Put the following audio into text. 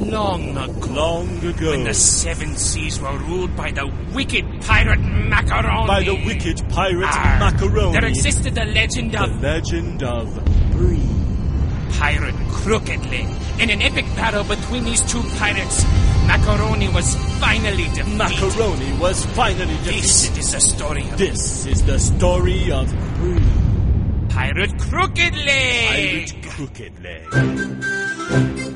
Long ago. Long ago. When the seven seas were ruled by the wicked pirate Macaroni. By the wicked pirate Macaroni. There existed the legend of... The legend of Bree. Pirate Crooked Leg. In an epic battle between these two pirates, Macaroni was finally defeated. Macaroni was finally defeated. This is the story of... This is the story of Bree. Pirate Crooked Leg. Pirate Crooked Leg.